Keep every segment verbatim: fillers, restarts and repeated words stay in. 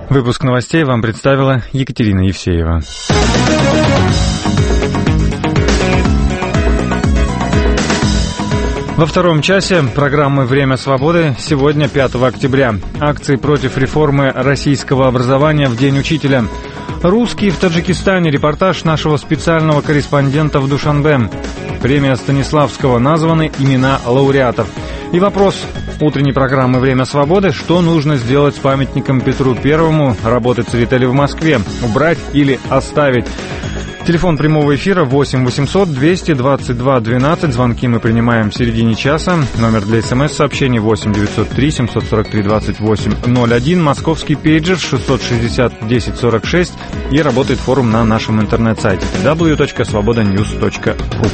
Выпуск новостей вам представила Екатерина Евсеева. Во втором часе программы «Время свободы» сегодня, пятого октября. Акции против реформы российского образования в День учителя. Русские в Таджикистане. Репортаж нашего специального корреспондента в Душанбе. Премия Станиславского. Названы имена лауреатов. И вопрос утренней программы «Время свободы». Что нужно сделать с памятником Петру Первому? Работы цветели в Москве. Убрать или оставить? Телефон прямого эфира восемь восемьсот двести двадцать два двенадцать. Звонки мы принимаем в середине часа. Номер для смс-сообщений восемь девятьсот три семьсот сорок три двадцать восемь ноль один. Московский пейджер шестьсот шестьдесят десять сорок шесть. И работает форум на нашем интернет-сайте дабл ю дабл ю дабл ю точка свобода ньюс точка ру.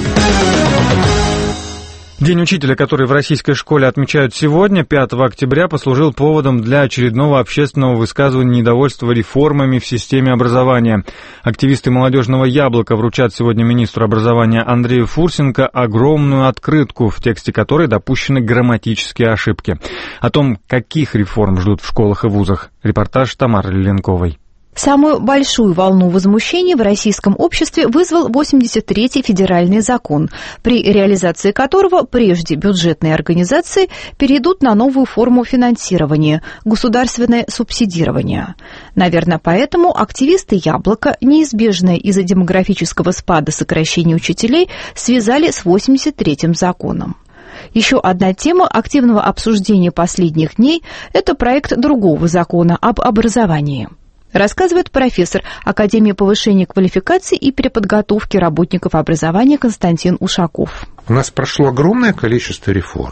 День учителя, который в российской школе отмечают сегодня, пятого октября, послужил поводом для очередного общественного высказывания недовольства реформами в системе образования. Активисты молодежного «Яблока» вручат сегодня министру образования Андрею Фурсенко огромную открытку, в тексте которой допущены грамматические ошибки. О том, каких реформ ждут в школах и вузах, репортаж Тамары Лиленковой. Самую большую волну возмущения в российском обществе вызвал восемьдесят третий федеральный закон, при реализации которого прежде бюджетные организации перейдут на новую форму финансирования – государственное субсидирование. Наверное, поэтому активисты «Яблока», неизбежное из-за демографического спада сокращения учителей, связали с восемьдесят третьим законом. Еще одна тема активного обсуждения последних дней – это проект другого закона об образовании. Рассказывает профессор Академии повышения квалификации и переподготовки работников образования Константин Ушаков. У нас прошло огромное количество реформ,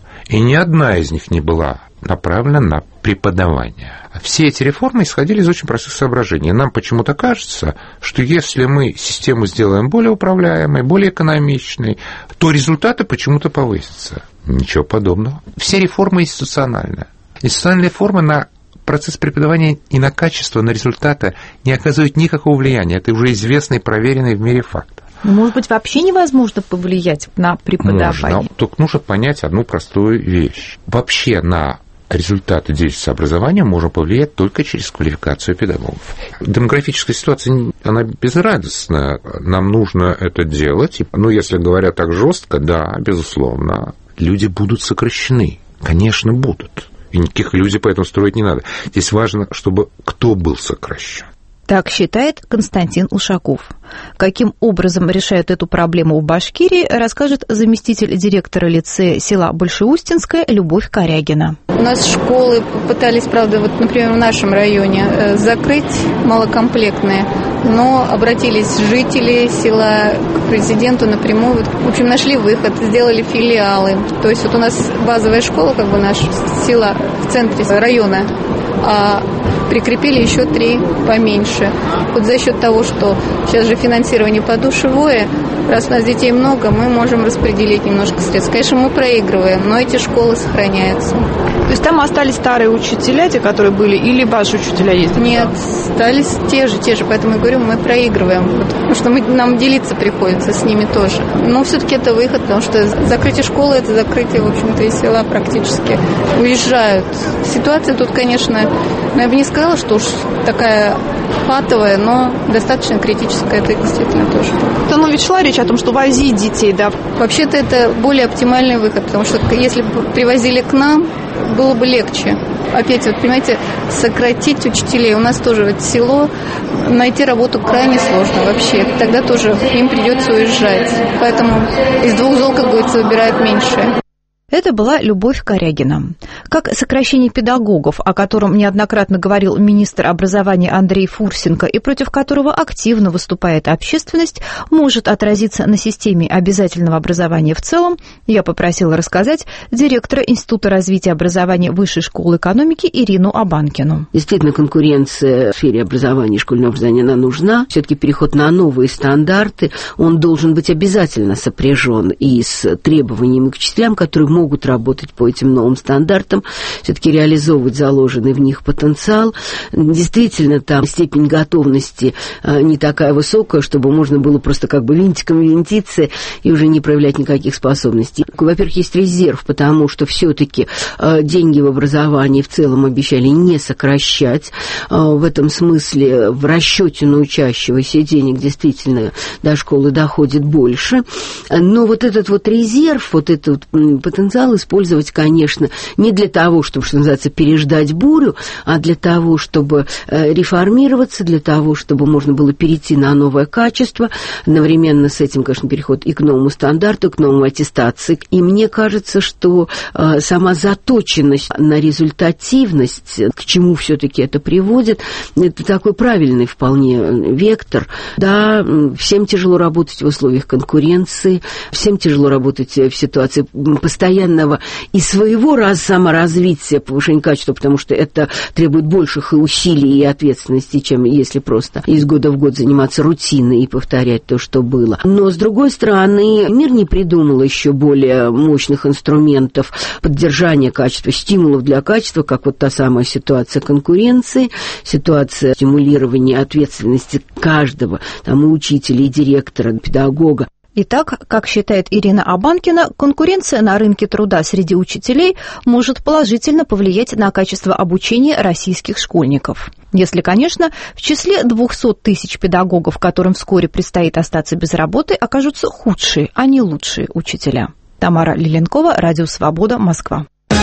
и ни одна из них не была направлена на преподавание. Все эти реформы исходили из очень простых соображений. Нам почему-то кажется, что если мы систему сделаем более управляемой, более экономичной, то результаты почему-то повысятся. Ничего подобного. Все реформы институциональные. Институциональные реформы на процесс преподавания и на качество, на результаты не оказывают никакого влияния. Это уже известный и проверенный в мире факт. Может быть, вообще невозможно повлиять на преподавание? Можно. Только нужно понять одну простую вещь. Вообще на результаты деятельности образования можно повлиять только через квалификацию педагогов. Демографическая ситуация, она безрадостная. Нам нужно это делать. Ну, если говоря так жестко, да, безусловно, люди будут сокращены. Конечно, будут. И никаких иллюзий поэтому строить не надо. Здесь важно, чтобы кто был сокращен. Так считает Константин Ушаков. Каким образом решают эту проблему в Башкирии, расскажет заместитель директора лицея села Большеустинское Любовь Корягина. У нас школы пытались, правда, вот, например, в нашем районе закрыть малокомплектные, но обратились жители села к президенту напрямую. В общем, нашли выход, сделали филиалы. То есть вот у нас базовая школа, как бы наша села в центре района, а прикрепили еще три поменьше. Вот за счет того, что сейчас же финансирование подушевое, раз у нас детей много, мы можем распределить немножко средств. Конечно, мы проигрываем, но эти школы сохраняются. То есть там остались старые учителя, те, которые были, или ваши учителя есть? Нет, остались те же, те же. Поэтому я говорю, мы проигрываем. Потому что мы, нам делиться приходится с ними тоже. Но все-таки это выход, потому что закрытие школы – это закрытие, в общем-то, и села практически уезжают. Ситуация тут, конечно, ну, я бы не сказала, что уж такая патовая, но достаточно критическая, это действительно тоже. Да, ну ведь шла речь о том, что возить детей, да? Вообще-то это более оптимальный выход, потому что если бы привозили к нам, было бы легче. Опять, вот, понимаете, сократить учителей. У нас тоже вот село, найти работу крайне сложно вообще. Тогда тоже им придется уезжать. Поэтому из двух зол, как говорится, выбирают меньшее. Это была Любовь Корягина. Как сокращение педагогов, о котором неоднократно говорил министр образования Андрей Фурсенко и против которого активно выступает общественность, может отразиться на системе обязательного образования в целом, я попросила рассказать директора Института развития образования Высшей школы экономики Ирину Абанкину. Действительно, конкуренция в сфере образования и школьного образования, она нужна. Все-таки переход на новые стандарты, он должен быть обязательно сопряжен и с требованиями к учителям, которые могут работать по этим новым стандартам, все-таки реализовывать заложенный в них потенциал. Действительно, там степень готовности не такая высокая, чтобы можно было просто как бы винтиком винтиться и уже не проявлять никаких способностей. Во-первых, есть резерв, потому что все-таки деньги в образовании в целом обещали не сокращать. В этом смысле в расчете на учащегося денег действительно до школы доходит больше. Но вот этот вот резерв, вот этот вот потенциал использовать, конечно, не для того, чтобы, что называется, переждать бурю, а для того, чтобы реформироваться, для того, чтобы можно было перейти на новое качество. Одновременно с этим, конечно, переход и к новому стандарту, к новому аттестации. И мне кажется, что сама заточенность на результативность, к чему все-таки это приводит, это такой правильный вполне вектор. Да, всем тяжело работать в условиях конкуренции, всем тяжело работать в ситуации постоянного и своего раз саморазвития, повышения качества, потому что это требует больших и усилий и ответственности, чем если просто из года в год заниматься рутиной и повторять то, что было. Но, с другой стороны, мир не придумал еще более мощных инструментов поддержания качества, стимулов для качества, как вот та самая ситуация конкуренции, ситуация стимулирования ответственности каждого, там, и учителя, и директора, и педагога. Итак, как считает Ирина Абанкина, конкуренция на рынке труда среди учителей может положительно повлиять на качество обучения российских школьников. Если, конечно, в числе двухсот тысяч педагогов, которым вскоре предстоит остаться без работы, окажутся худшие, а не лучшие учителя. Тамара Лиленкова, Радио Свобода, Москва.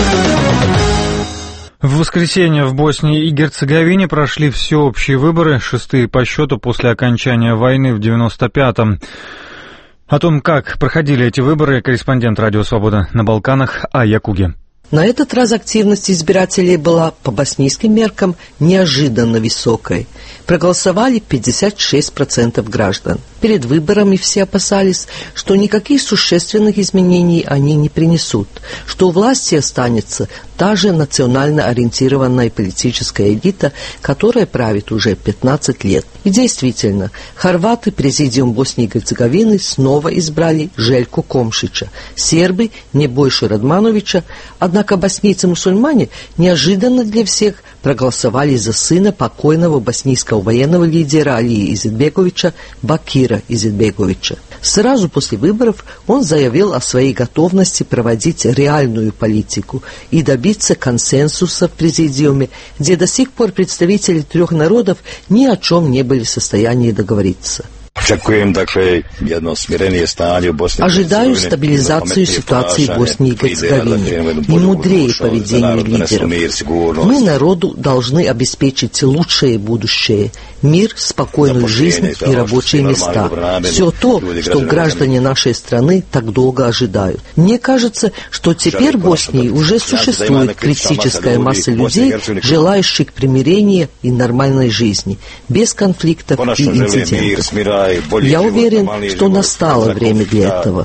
В воскресенье в Боснии и Герцеговине прошли всеобщие выборы, шестые по счету после окончания войны в девяносто пятом. О том, как проходили эти выборы, корреспондент Радио Свобода на Балканах Айя Куге. На этот раз активность избирателей была по боснийским меркам неожиданно высокой. Проголосовали пятьдесят шесть процентов граждан. Перед выборами все опасались, что никаких существенных изменений они не принесут, что у власти останется та же национально ориентированная политическая элита, которая правит уже пятнадцать лет. И действительно, хорваты, президиум Боснии и Герцеговины, снова избрали Жельку Комшича, сербы – Небойшу Радмановича, однако боснийцы-мусульмане неожиданно для всех проголосовали за сына покойного боснийского военного лидера Алии Изетбеговича Бакира Изетбеговича. Сразу после выборов он заявил о своей готовности проводить реальную политику и добиться консенсуса в президиуме, где до сих пор представители трех народов ни о чем не были в состоянии договориться. Ожидаю стабилизацию ситуации в Боснии и Герцеговине и мудрее поведение лидеров. Мы народу должны обеспечить лучшее будущее, мир, спокойную жизнь и рабочие места. Все то, что граждане нашей страны так долго ожидают. Мне кажется, что теперь в Боснии уже существует критическая масса людей, желающих примирения и нормальной жизни, без конфликтов и инцидентов. Я уверен, что настало время для этого.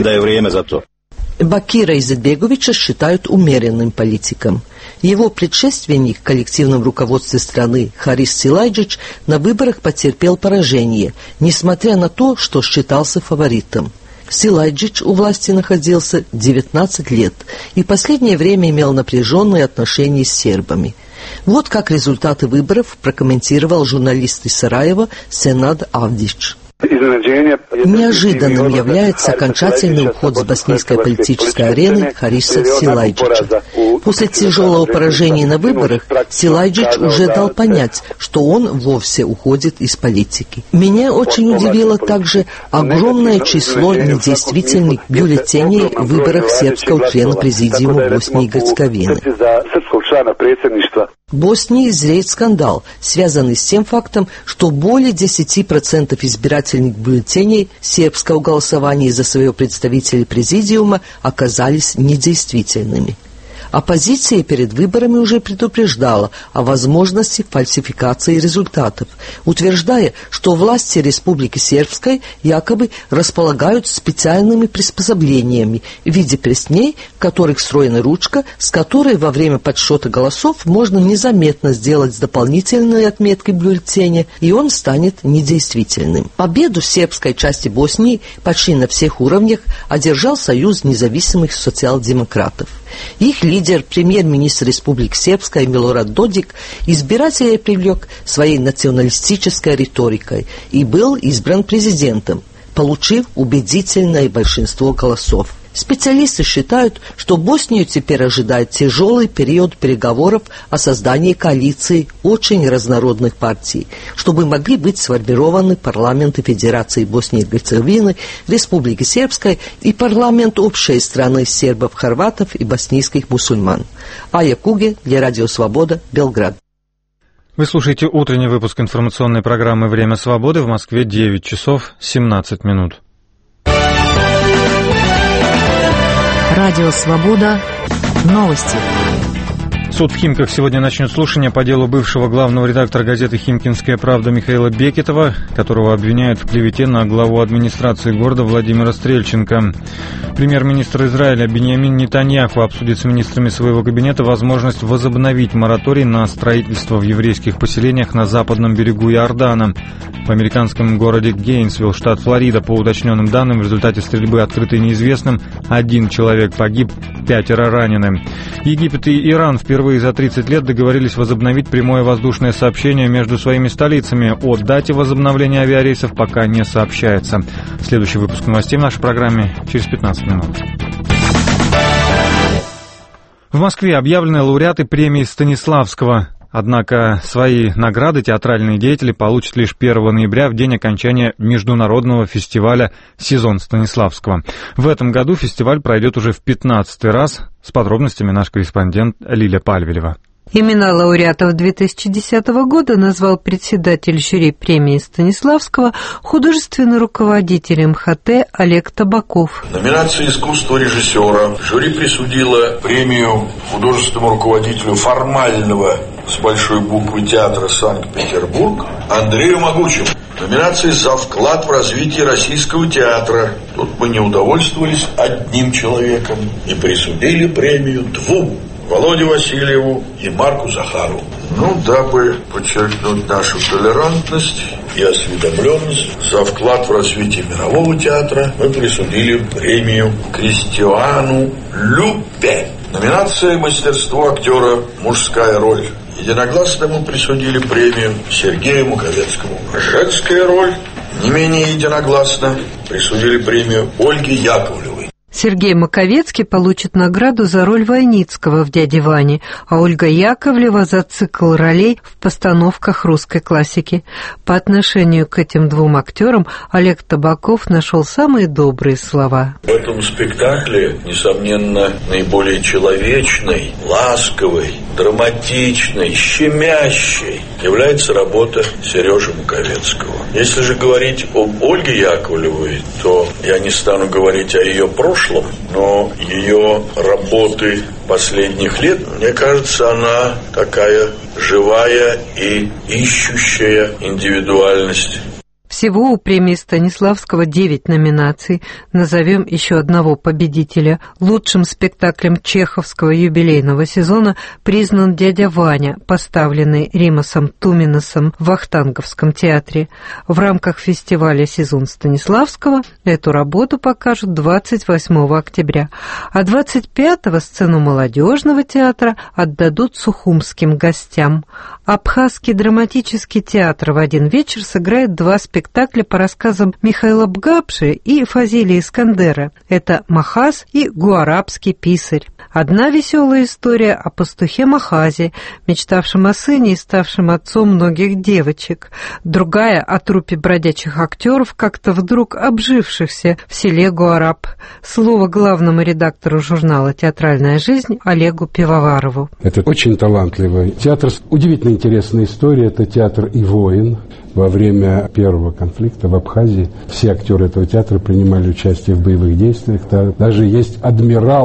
Бакира Изетбеговича считают умеренным политиком. Его предшественник в коллективном руководстве страны Харис Силайджич на выборах потерпел поражение, несмотря на то, что считался фаворитом. Силайджич у власти находился девятнадцать лет и в последнее время имел напряженные отношения с сербами. Вот как результаты выборов прокомментировал журналист из Сараева Сенад Авдич. Неожиданным является окончательный уход с боснийской политической арены Хариса Силайджича. После тяжелого поражения на выборах Силайджич уже дал понять, что он вовсе уходит из политики. Меня очень удивило также огромное число недействительных бюллетеней в выборах сербского члена президиума Боснии и Герцеговины. В Боснии зреет скандал, связанный с тем фактом, что более десять процентов избирательных бюллетеней сербского голосования за своего представителя президиума оказались недействительными. Оппозиция перед выборами уже предупреждала о возможности фальсификации результатов, утверждая, что власти Республики Сербской якобы располагают специальными приспособлениями в виде перстней, в которых встроена ручка, с которой во время подсчета голосов можно незаметно сделать дополнительные отметки бюллетеня, и он станет недействительным. Победу в сербской части Боснии почти на всех уровнях одержал Союз независимых социал-демократов. Их лидер, премьер-министр Республики Сербской Милорад Додик, избирателей привлек своей националистической риторикой и был избран президентом, получив убедительное большинство голосов. Специалисты считают, что Боснию теперь ожидает тяжелый период переговоров о создании коалиции очень разнородных партий, чтобы могли быть сформированы парламенты Федерации Боснии и Герцеговины, Республики Сербской и парламент общей страны сербов, хорватов и боснийских мусульман. Ая Куге для Радио Свобода, Белград. Вы слушаете утренний выпуск информационной программы «Время свободы». В Москве девять часов семнадцать минут. Радио «Свобода». Новости. Суд в Химках сегодня начнет слушание по делу бывшего главного редактора газеты «Химкинская правда» Михаила Бекетова, которого обвиняют в клевете на главу администрации города Владимира Стрельченко. Премьер-министр Израиля Биньямин Нетаньяху обсудит с министрами своего кабинета возможность возобновить мораторий на строительство в еврейских поселениях на западном берегу Иордана. В американском городе Гейнсвилл, штат Флорида, по уточненным данным, в результате стрельбы, открытой неизвестным, один человек погиб, пятеро ранены. Египет и Иран впервые за тридцать лет договорились возобновить прямое воздушное сообщение между своими столицами. О дате возобновления авиарейсов пока не сообщается. Следующий выпуск новостей в нашей программе через пятнадцать минут. В Москве объявлены лауреаты премии Станиславского. Однако свои награды театральные деятели получат лишь первого ноября, в день окончания международного фестиваля «Сезон Станиславского». В этом году фестиваль пройдет уже в пятнадцатый раз. С подробностями наш корреспондент Лиля Пальвелева. Имена лауреатов две тысячи десятого года назвал председатель жюри премии Станиславского, художественный руководитель эм ха тэ Олег Табаков. Номинация «Искусство режиссера». Жюри присудило премию художественному руководителю формального с большой буквы театра «Санкт-Петербург» Андрею Могучему. Номинация «За вклад в развитие российского театра». Тут мы не удовольствовались одним человеком и присудили премию двум: Володе Васильеву и Марку Захарову. Ну, дабы подчеркнуть нашу толерантность и осведомленность, за вклад в развитие мирового театра мы присудили премию Кристиану Любе. Номинация «Мастерство актера. Мужская роль». Единогласно мы присудили премию Сергею Маковецкому. Женская роль. Не менее единогласно присудили премию Ольге Яковлевой. Сергей Маковецкий получит награду за роль Войницкого в «Дяде Ване», а Ольга Яковлева за цикл ролей в постановках русской классики. По отношению к этим двум актерам Олег Табаков нашел самые добрые слова. В этом спектакле, несомненно, наиболее человечной, ласковой, драматичной, щемящей является работа Сережи Маковецкого. Если же говорить об Ольге Яковлевой, то я не стану говорить о ее прошлом, но ее работы последних лет, мне кажется, она такая живая и ищущая индивидуальность. Всего у премии Станиславского девять номинаций. Назовем еще одного победителя. Лучшим спектаклем чеховского юбилейного сезона признан «Дядя Ваня», поставленный Римасом Туминасом в Вахтанговском театре. В рамках фестиваля «Сезон Станиславского» эту работу покажут двадцать восьмого октября, а двадцать пятого сцену молодежного театра отдадут сухумским гостям. Абхазский драматический театр в один вечер сыграет два спектакля по рассказам Михаила Бгапши и Фазилия Искандера. Это «Махаз» и «Гуарабский писарь». Одна веселая история о пастухе Махазе, мечтавшем о сыне и ставшем отцом многих девочек. Другая о труппе бродячих актеров, как-то вдруг обжившихся в селе Гуараб. Слово главному редактору журнала «Театральная жизнь» Олегу Пивоварову. Это очень талантливый театр с удивительно интересной историей. Это театр и воин. Во время первого конфликта в Абхазии все актеры этого театра принимали участие в боевых действиях. Даже есть адмирал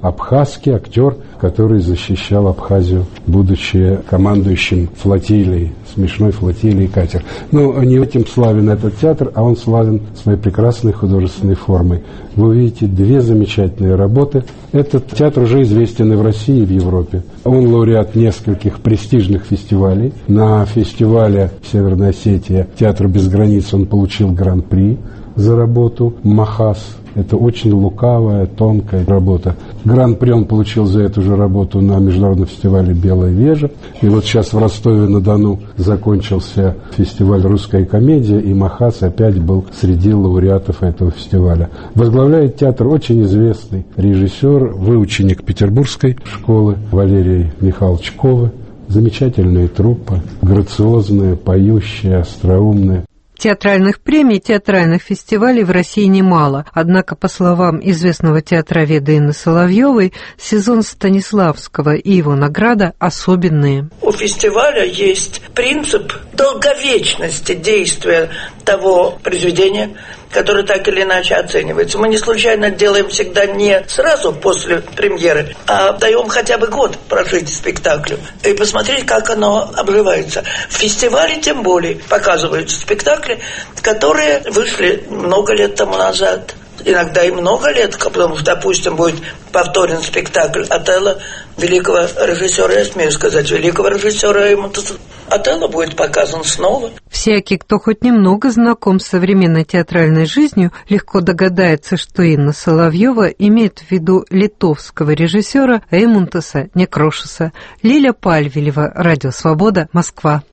абхазский актер, который защищал Абхазию, будучи командующим флотилией, смешной флотилией катер. Но не этим славен этот театр, а он славен своей прекрасной художественной формой. Вы увидите две замечательные работы. Этот театр уже известен и в России, и в Европе. Он лауреат нескольких престижных фестивалей. На фестивале в Северной Осетии «Театр без границ» он получил гран-при за работу «Махас». Это очень лукавая, тонкая работа. Гран-при он получил за эту же работу на международном фестивале «Белая вежа». И вот сейчас в Ростове-на-Дону закончился фестиваль «Русская комедия», и Махас опять был среди лауреатов этого фестиваля. Возглавляет театр очень известный режиссер, выученик Петербургской школы Валерий Михайлович Ковы. Замечательная труппа, грациозная, поющая, остроумная. Театральных премий, театральных фестивалей в России немало. Однако, по словам известного театроведа Инны Соловьевой, сезон Станиславского и его награда особенные. У фестиваля есть принцип долговечности действия того произведения, которое так или иначе оценивается. Мы не случайно делаем всегда не сразу после премьеры, а даем хотя бы год прожить спектаклю и посмотреть, как оно обживается. В фестивале тем более показываются спектакли, которые вышли много лет тому назад. Иногда и много лет, потому что, допустим, будет повторен спектакль «Отелло» великого режиссера, я смею сказать, великого режиссера Эймонтеса. «Отелло» будет показан снова. Всякий, кто хоть немного знаком с современной театральной жизнью, легко догадается, что Инна Соловьева имеет в виду литовского режиссера Эймонтеса Некрошеса. Лиля Пальвелева, Радио Свобода, Москва.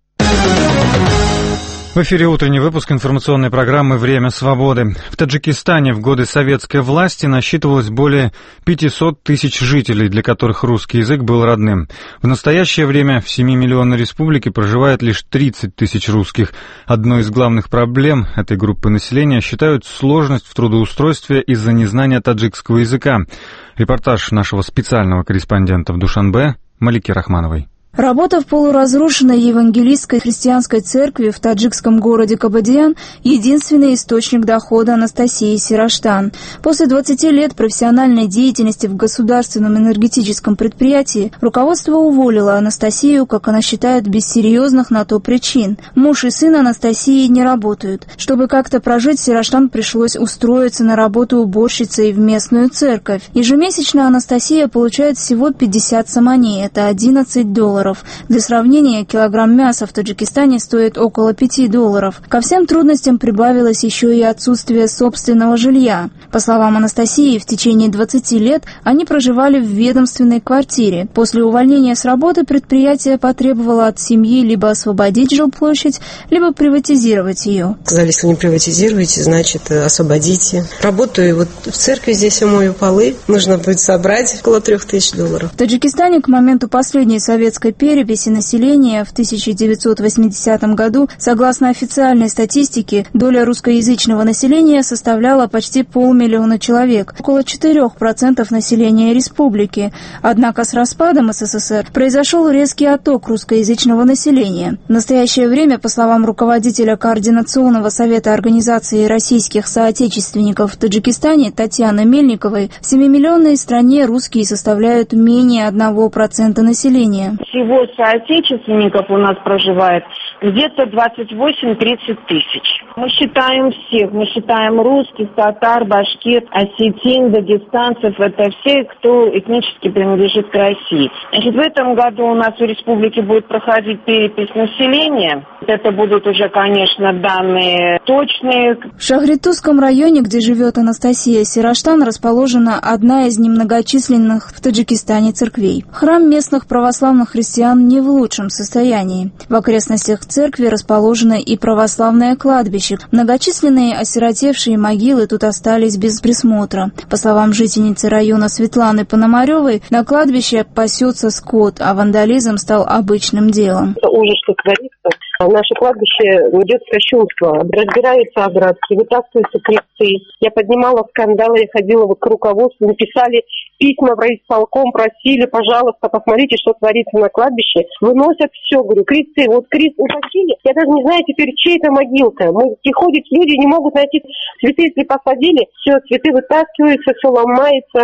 В эфире утренний выпуск информационной программы «Время свободы». В Таджикистане в годы советской власти насчитывалось более пятьсот тысяч жителей, для которых русский язык был родным. В настоящее время в семимиллионной республике проживает лишь тридцать тысяч русских. Одной из главных проблем этой группы населения считают сложность в трудоустройстве из-за незнания таджикского языка. Репортаж нашего специального корреспондента в Душанбе Малики Рахмановой. Работа в полуразрушенной евангелистской христианской церкви в таджикском городе Кабадиян – единственный источник дохода Анастасии Сираштан. После двадцати лет профессиональной деятельности в государственном энергетическом предприятии руководство уволило Анастасию, как она считает, без серьезных на то причин. Муж и сын Анастасии не работают. Чтобы как-то прожить, Сираштан пришлось устроиться на работу уборщицей в местную церковь. Ежемесячно Анастасия получает всего пятьдесят самани – это одиннадцать долларов. Для сравнения, килограмм мяса в Таджикистане стоит около пяти долларов. Ко всем трудностям прибавилось еще и отсутствие собственного жилья. По словам Анастасии, в течение двадцати лет они проживали в ведомственной квартире. После увольнения с работы предприятие потребовало от семьи либо освободить жилплощадь, либо приватизировать ее. Сказали, если не приватизируете, значит освободите. Работаю вот в церкви, здесь мою полы. Нужно будет собрать около трех тысяч долларов. В Таджикистане к моменту последней советской переписи населения в тысяча девятьсот восьмидесятом году, согласно официальной статистике, доля русскоязычного населения составляла почти полмиллиона человек, около четырех процентов населения республики. Однако с распадом СССР произошел резкий отток русскоязычного населения. В настоящее время, по словам руководителя Координационного совета организации российских соотечественников в Таджикистане Татьяны Мельниковой, в семимиллионной стране русские составляют менее одного процента населения. Всего соотечественников у нас проживает где-то двадцать восемь - тридцать тысяч. Мы считаем всех, мы считаем русских, татар, башкир, осетин, дагестанцев, это все, кто этнически принадлежит к России. Значит, в этом году у нас в республике будет проходить перепись населения. Это будут уже, конечно, данные точные. В Шахритузском районе, где живет Анастасия Сираштан, расположена одна из немногочисленных в Таджикистане церквей. Храм местных православных христиан не в лучшем состоянии. В окрестностях церкви расположено и православное кладбище. Многочисленные осиротевшие могилы тут остались без присмотра. По словам жительницы района Светланы Пономаревой, на кладбище пасется скот, а вандализм стал обычным делом. Ужас, как говорится. Наше кладбище идет кощунство. Разбираются оградки, вытаскиваются кресты. Я поднимала скандалы, я ходила вот к руководству, написали письма в райисполком, просили, пожалуйста, посмотрите, что творится на кладбище. Выносят все, говорю, кресты. Вот крест утащили, я даже не знаю теперь, чья это могилка. Мы, и ходят люди, не могут найти цветы, если посадили, все, цветы вытаскиваются, все ломается,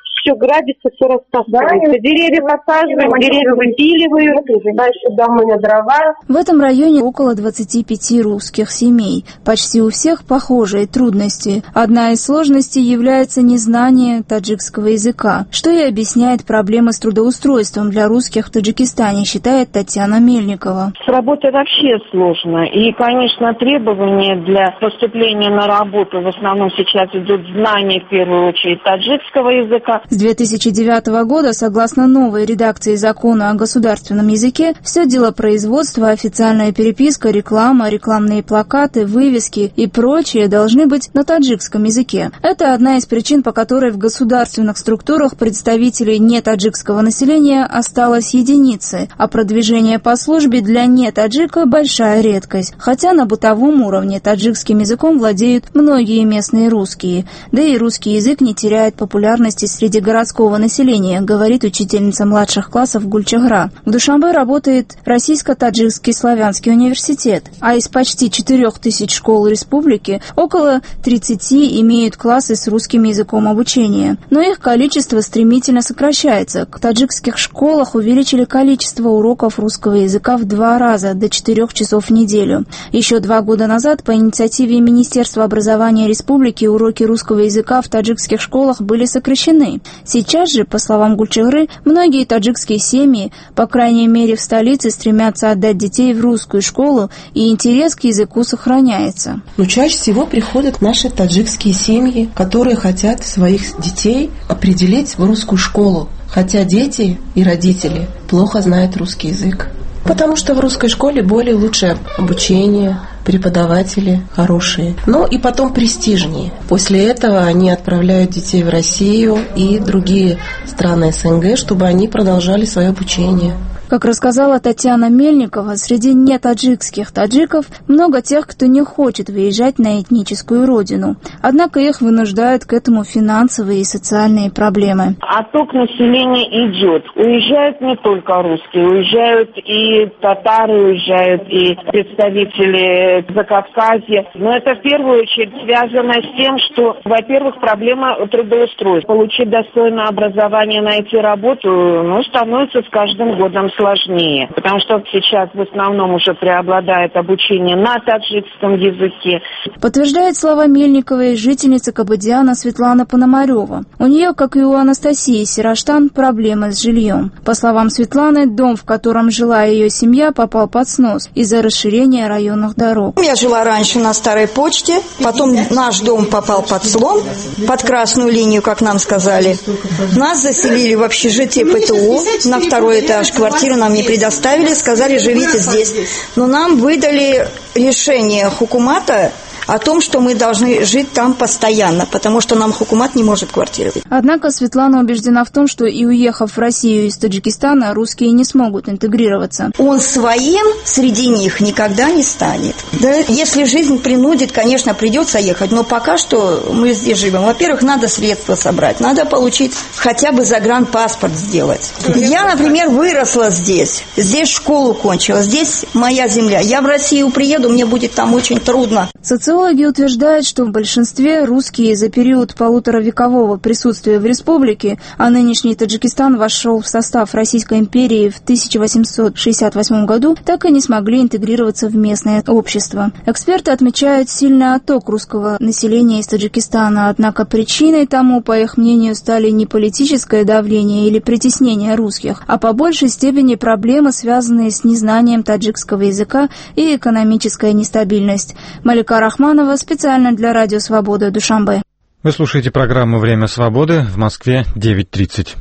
все грабится, все растаскивается. Деревья посаживают, деревья выпиливают, дальше домой на дрова. В этом районе около двадцати пяти русских семей. Почти у всех похожие трудности. Одна из сложностей является незнание таджикского языка, что и объясняет проблемы с трудоустройством для русских в Таджикистане, считает Татьяна Мельникова. С работой вообще сложно. И, конечно, требования для поступления на работу в основном сейчас идут знания, в первую очередь, таджикского языка. С две тысячи девятого года, согласно новой редакции закона о государственном языке, все делопроизводство, официальная переписка, реклама, рекламные плакаты, вывески и прочее должны быть на таджикском языке. Это одна из причин, по которой в государственных структурах представителей нетаджикского населения осталось единицы, а продвижение по службе для нетаджика – большая редкость. Хотя на бытовом уровне таджикским языком владеют многие местные русские. Да и русский язык не теряет популярности среди городского населения, говорит учительница младших классов Гульчагра. В Душанбе работает Российско-Таджикский славянский университет, а из почти четырех тысяч школ республики около тридцати имеют классы с русским языком обучения. Но их количество стремительно сокращается. В таджикских школах увеличили количество уроков русского языка в два раза, до четырех часов в неделю. Еще два года назад по инициативе Министерства образования республики уроки русского языка в таджикских школах были сокращены. Сейчас же, по словам Гульчагры, многие таджикские семьи, по крайней мере в столице, стремятся отдать детей в русскую школу, и интерес к языку сохраняется. Но чаще всего приходят наши таджикские семьи, которые хотят своих детей определить в русскую школу, хотя дети и родители плохо знают русский язык. Потому что в русской школе более лучшее обучение, преподаватели хорошие, но и потом престижнее. После этого они отправляют детей в Россию и другие страны СНГ, чтобы они продолжали свое обучение. Как рассказала Татьяна Мельникова, среди нетаджикских таджиков много тех, кто не хочет выезжать на этническую родину. Однако их вынуждают к этому финансовые и социальные проблемы. Отток населения идет. Уезжают не только русские, уезжают и татары, уезжают и представители Закавказья. Но это в первую очередь связано с тем, что, во-первых, проблема трудоустройства. Получить достойное образование, найти работу, ну, становится с каждым годом сложнее, потому что сейчас в основном уже преобладает обучение на таджикском языке. Подтверждает слова Мельниковой жительница Кабадиана Светлана Пономарева. У нее, как и у Анастасии Сираштан, проблемы с жильем. По словам Светланы, дом, в котором жила ее семья, попал под снос из-за расширения районных дорог. Я жила раньше на Старой почте, потом наш дом попал под слом, под красную линию, как нам сказали. Нас заселили в общежитие ПТУ на второй этаж, квартиру нам не предоставили, сказали, живите здесь. Но нам выдали решение хукумата о том, что мы должны жить там постоянно, потому что нам хукумат не может квартиру. Однако Светлана убеждена в том, что и уехав в Россию из Таджикистана, русские не смогут интегрироваться. Он своим среди них никогда не станет. Да, если жизнь принудит, конечно, придется ехать, но пока что мы здесь живем. Во-первых, надо средства собрать, надо получить хотя бы загранпаспорт сделать. Я, например, выросла здесь, здесь школу кончила, здесь моя земля. Я в Россию приеду, мне будет там очень трудно. Социологи утверждают, что в большинстве русские за период полуторавекового присутствия в республике, а нынешний Таджикистан вошел в состав Российской империи в тысяча восемьсот шестьдесят восьмом году, так и не смогли интегрироваться в местное общество. Эксперты отмечают сильный отток русского населения из Таджикистана, однако причиной тому, по их мнению, стали не политическое давление или притеснение русских, а по большей степени проблемы, связанные с незнанием таджикского языка и экономическая нестабильность. Малика Рахманова специально для Радио Свобода, Душанбе. Вы слушаете программу «Время свободы», в Москве девять тридцать.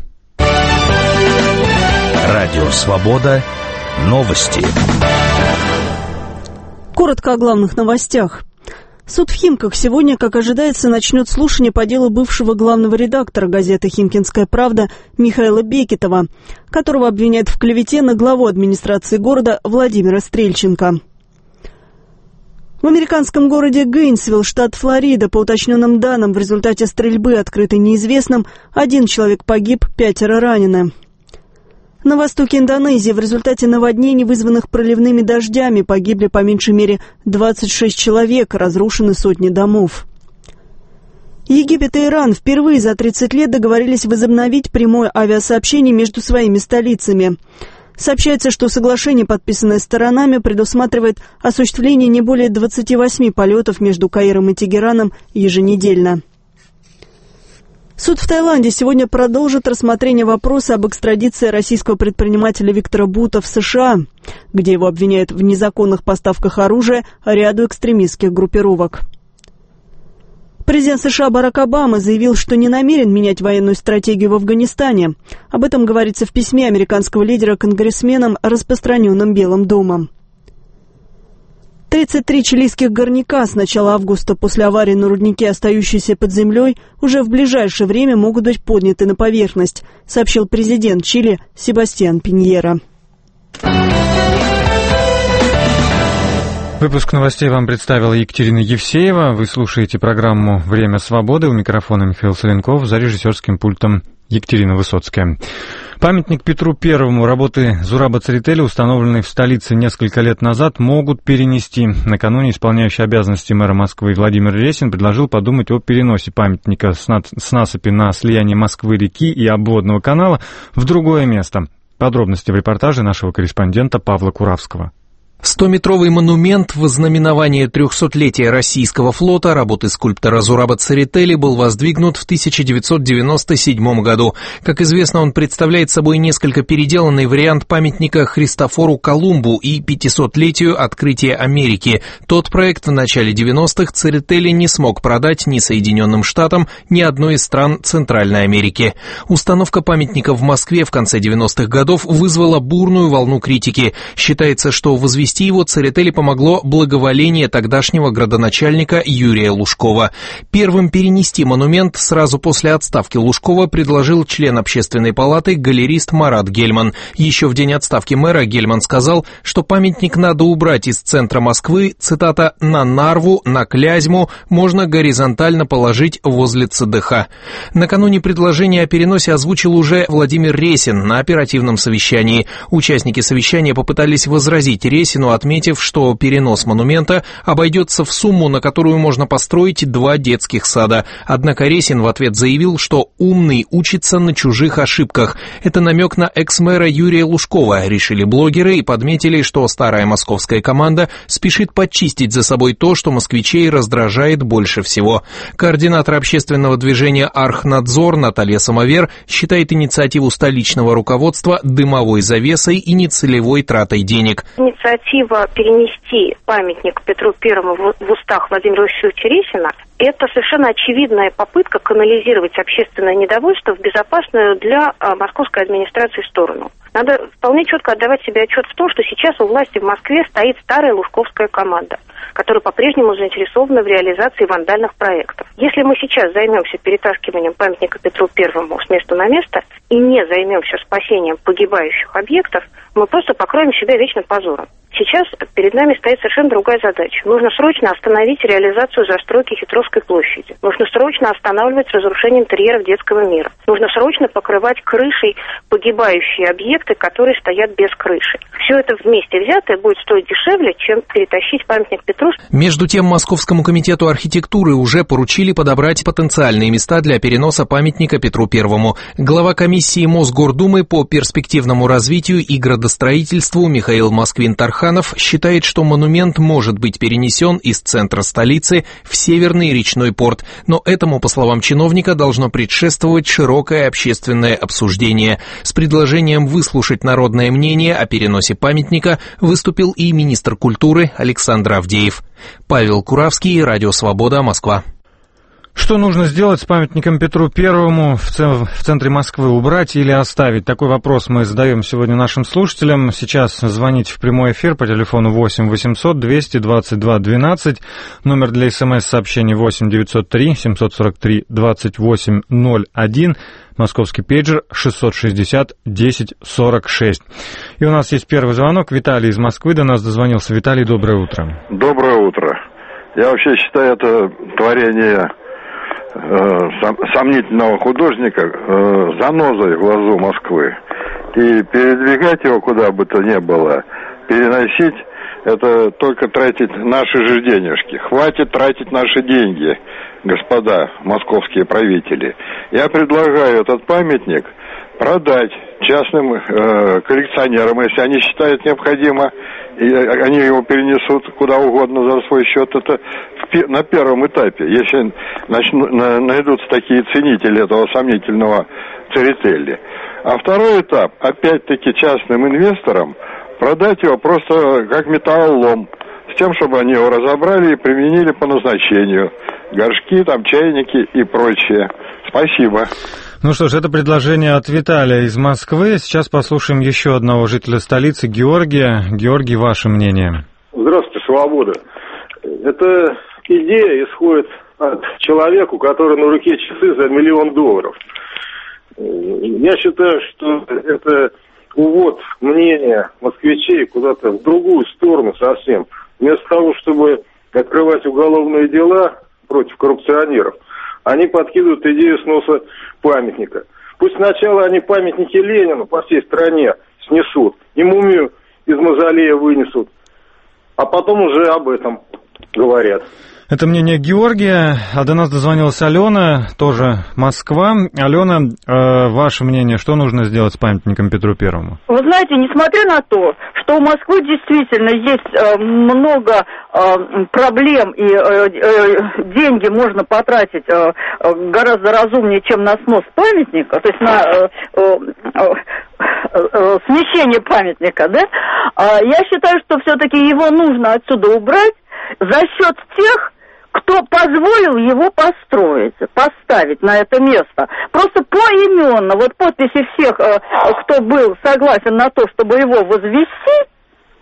Радио Свобода. Новости. Коротко о главных новостях. Суд в Химках сегодня, как ожидается, начнет слушание по делу бывшего главного редактора газеты «Химкинская правда» Михаила Бекетова, которого обвиняют в клевете на главу администрации города Владимира Стрельченко. В американском городе Гейнсвилл, штат Флорида, по уточненным данным, в результате стрельбы, открытой неизвестным, один человек погиб, пятеро ранены. На востоке Индонезии в результате наводнений, вызванных проливными дождями, погибли по меньшей мере двадцать шесть человек, разрушены сотни домов. Египет и Иран впервые за тридцать лет договорились возобновить прямое авиасообщение между своими столицами. Сообщается, что соглашение, подписанное сторонами, предусматривает осуществление не более двадцати восьми полетов между Каиром и Тегераном еженедельно. Суд в Таиланде сегодня продолжит рассмотрение вопроса об экстрадиции российского предпринимателя Виктора Бута в США, где его обвиняют в незаконных поставках оружия ряду экстремистских группировок. Президент США Барак Обама заявил, что не намерен менять военную стратегию в Афганистане. Об этом говорится в письме американского лидера конгрессменам, распространенном Белым домом. тридцать три чилийских горняка с начала августа после аварии на руднике, остающиеся под землей, уже в ближайшее время могут быть подняты на поверхность, сообщил президент Чили Себастьян Пиньера. Выпуск новостей вам представила Екатерина Евсеева. Вы слушаете программу «Время свободы». У микрофона Михаил Соленков, за режиссерским пультом Екатерина Высоцкая. Памятник Петру Первому, работы Зураба Церетели, установленные в столице несколько лет назад, могут перенести. Накануне исполняющий обязанности мэра Москвы Владимир Ресин предложил подумать о переносе памятника с насыпи на слияние Москвы-реки и обводного канала в другое место. Подробности в репортаже нашего корреспондента Павла Куравского. Стометровый монумент в ознаменование трехсотлетия российского флота работы скульптора Зураба Церетели был воздвигнут в тысяча девятьсот девяносто седьмом году. Как известно, он представляет собой несколько переделанный вариант памятника Христофору Колумбу и пятисотлетию открытия Америки. Тот проект в начале девяностых Церетели не смог продать ни Соединенным Штатам, ни одной из стран Центральной Америки. Установка памятника в Москве в конце девяностых годов вызвала бурную волну критики. Считается, что возвести его Церетели помогло благоволение тогдашнего градоначальника Юрия Лужкова. Первым перенести монумент сразу после отставки Лужкова предложил член Общественной палаты галерист Марат Гельман. Еще в день отставки мэра Гельман сказал, что памятник надо убрать из центра Москвы, цитата, «на Нарву, на Клязьму, можно горизонтально положить возле ЦДХ». Накануне предложение о переносе озвучил уже Владимир Ресин на оперативном совещании. Участники совещания попытались возразить Ресину, отметив, что перенос монумента обойдется в сумму, на которую можно построить два детских сада. Однако Ресин в ответ заявил, что умный учится на чужих ошибках. Это намек на экс-мэра Юрия Лужкова, решили блогеры и подметили, что старая московская команда спешит подчистить за собой то, что москвичей раздражает больше всего. Координатор общественного движения «Архнадзор» Наталья Самовер считает инициативу столичного руководства дымовой завесой и нецелевой тратой денег. Инициатива перенести памятник Петру Первому в устах Владимира Васильевича Ресина – это совершенно очевидная попытка канализировать общественное недовольство в безопасную для московской администрации сторону. Надо вполне четко отдавать себе отчет в том, что сейчас у власти в Москве стоит старая лужковская команда, которая по-прежнему заинтересована в реализации вандальных проектов. Если мы сейчас займемся перетаскиванием памятника Петру Первому с места на место и не займемся спасением погибающих объектов, мы просто покроем себя вечным позором. Сейчас перед нами стоит совершенно другая задача. Нужно срочно остановить реализацию застройки Хитровской площади. Нужно срочно останавливать разрушение интерьеров детского мира. Нужно срочно покрывать крышей погибающие объекты, которые стоят без крыши. Все это вместе взятое будет стоить дешевле, чем перетащить памятник Петру. Между тем, Московскому комитету архитектуры уже поручили подобрать потенциальные места для переноса памятника Петру Первому. Глава комиссии Мосгордумы по перспективному развитию и градостроительству Михаил Москвин-Тарханов считает, что монумент может быть перенесен из центра столицы в Северный речной порт, но этому, по словам чиновника, должно предшествовать широкое общественное обсуждение. С предложением выслушать народное мнение о переносе памятника выступил и министр культуры Александр Авдеев. Павел Куравский, Радио Свобода, Москва. Что нужно сделать с памятником Петру Первому в центре Москвы? Убрать или оставить? Такой вопрос мы задаем сегодня нашим слушателям. Сейчас звоните в прямой эфир по телефону восемь восемьсот двести двадцать два двенадцать. Номер для смс-сообщений восемь девятьсот три семьсот сорок три двадцать восемь ноль один. Московский пейджер шестьсот шестьдесят десять сорок шесть. И у нас есть первый звонок. Виталий из Москвы до нас дозвонился. Виталий, доброе утро. Доброе утро. Я вообще считаю это творение сомнительного художника э, занозой в глазу Москвы. И передвигать его куда бы то ни было, переносить это только тратить наши же денежки. Хватит тратить наши деньги, господа московские правители. Я предлагаю этот памятник продать частным э, коллекционерам, если они считают необходимо, и они его перенесут куда угодно за свой счет. Это в, на первом этапе, если начну, на, найдутся такие ценители этого сомнительного Церетели. А второй этап, опять-таки частным инвесторам, продать его просто как металлолом, с тем, чтобы они его разобрали и применили по назначению. Горшки, там, чайники и прочее. Спасибо. Ну что ж, это предложение от Виталия из Москвы. Сейчас послушаем еще одного жителя столицы, Георгия. Георгий, ваше мнение. Здравствуйте, свобода. Эта идея исходит от человека, у которого на руке часы за миллион долларов. Я считаю, что это увод мнения москвичей куда-то в другую сторону совсем. Вместо того, чтобы открывать уголовные дела против коррупционеров, они подкидывают идею сноса памятника. Пусть сначала они памятники Ленину по всей стране снесут, и мумию из мавзолея вынесут, а потом уже об этом говорят. Это мнение Георгия, а до нас дозвонилась Алена, тоже Москва. Алена, э, ваше мнение, что нужно сделать с памятником Петру Первому? Вы знаете, несмотря на то, что у Москвы действительно есть э, много э, проблем и э, э, деньги можно потратить э, гораздо разумнее, чем на снос памятника, то есть на э, э, э, смещение памятника, да? Э, я считаю, что все-таки его нужно отсюда убрать за счет тех, кто позволил его построить, поставить на это место. Просто поименно, вот подписи всех, кто был согласен на то, чтобы его возвести,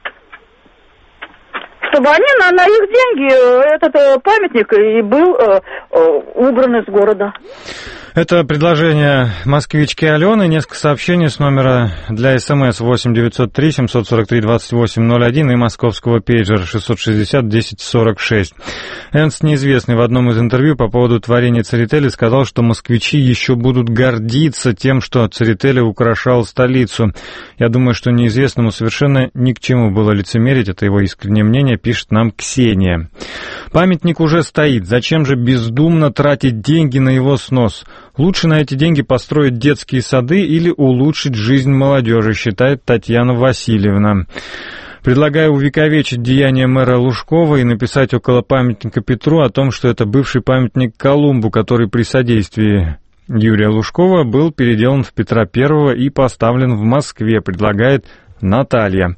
чтобы они на, на их деньги, этот памятник и был э, э, убран из города. Это предложение москвички Алены. Несколько сообщений с номера для СМС восемь девятьсот три семьсот сорок три двадцать восемь ноль один и московского пейджера шестьсот шестьдесят десять сорок шесть. Энст Неизвестный в одном из интервью по поводу творения Церетели сказал, что москвичи еще будут гордиться тем, что Церетели украшал столицу. Я думаю, что Неизвестному совершенно ни к чему было лицемерить. Это его искреннее мнение, пишет нам Ксения. Памятник уже стоит. Зачем же бездумно тратить деньги на его снос? Лучше на эти деньги построить детские сады или улучшить жизнь молодежи, считает Татьяна Васильевна. Предлагаю увековечить деяния мэра Лужкова и написать около памятника Петру о том, что это бывший памятник Колумбу, который при содействии Юрия Лужкова был переделан в Петра Первого и поставлен в Москве, предлагает Наталья.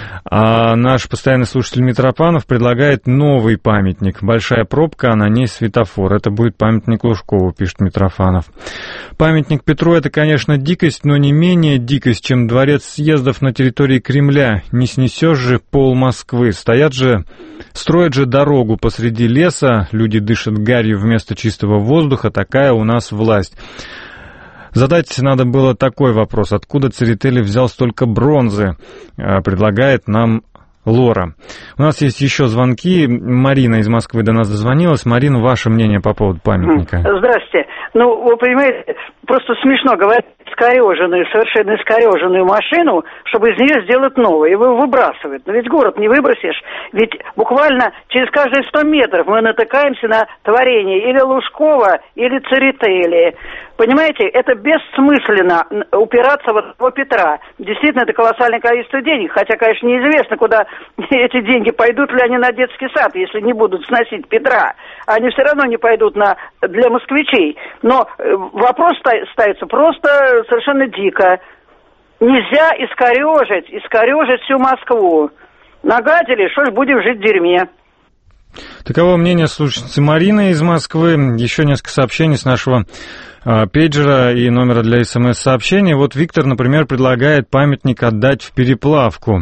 А наш постоянный слушатель Митропанов предлагает новый памятник. Большая пробка, а на ней светофор. Это будет памятник Лужкову, пишет Митрофанов. Памятник Петру — это, конечно, дикость, но не менее дикость, чем дворец съездов на территории Кремля. Не снесешь же пол Москвы. Стоят же, строят же дорогу посреди леса, люди дышат гарью вместо чистого воздуха. Такая у нас власть. Задать надо было такой вопрос: откуда Церетели взял столько бронзы, предлагает нам Лора. У нас есть еще звонки. Марина из Москвы до нас дозвонилась. Марина, ваше мнение по поводу памятника? Здравствуйте. Ну, вы понимаете, просто смешно говорить искореженную, совершенно искореженную машину, чтобы из нее сделать новую, его выбрасывают. Но ведь город не выбросишь, ведь буквально через каждые сто метров мы натыкаемся на творение или Лужкова, или Церетели. Понимаете, это бессмысленно упираться в этого Петра. Действительно, это колоссальное количество денег, хотя, конечно, неизвестно, куда эти деньги, пойдут ли они на детский сад, если не будут сносить Петра. Они все равно не пойдут на, для москвичей. Но вопрос ставится просто совершенно дико. Нельзя искорежить, искорежить всю Москву. Нагадили, что ж будем жить в дерьме. Таково мнение слушательницы Марины из Москвы. Еще несколько сообщений с нашего э, пейджера и номера для СМС-сообщений. Вот Виктор, например, предлагает памятник отдать в Переплавку.